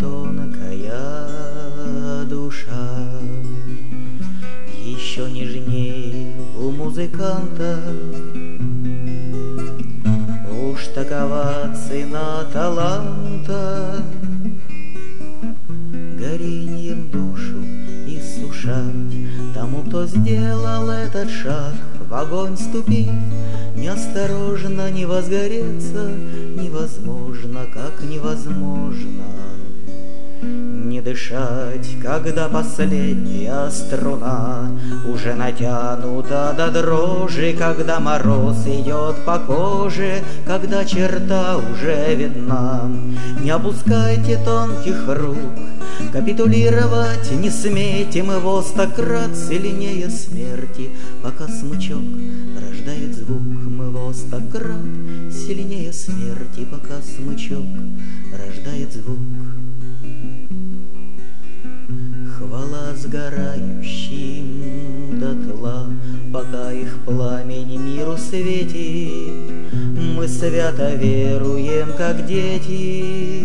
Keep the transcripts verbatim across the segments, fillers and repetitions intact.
тонкая душа, еще нежней у музыканта. Уж такова цена таланта, горением душу иссушать тому, кто сделал этот шаг. В огонь ступив, неосторожно не возгореться невозможно, как невозможно не дышать, когда последняя струна уже натянута до дрожи, когда мороз идет по коже, когда черта уже видна. Не опускайте тонких рук, капитулировать не смейте, мы во сто крат сильнее смерти, пока смычок рождает звук. Мы во сто крат сильнее смерти, пока смычок рождает звук. Хвала сгорающим дотла, пока их пламень миру светит, мы свято веруем, как дети,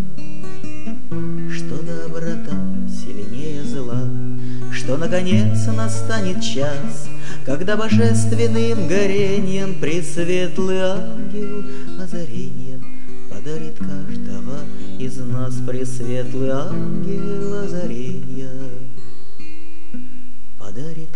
что доброта сильнее зла, что наконец настанет час, когда божественным горением пресветлый ангел озаренья подарит каждого из нас. Пресветлый ангел озаренья подарит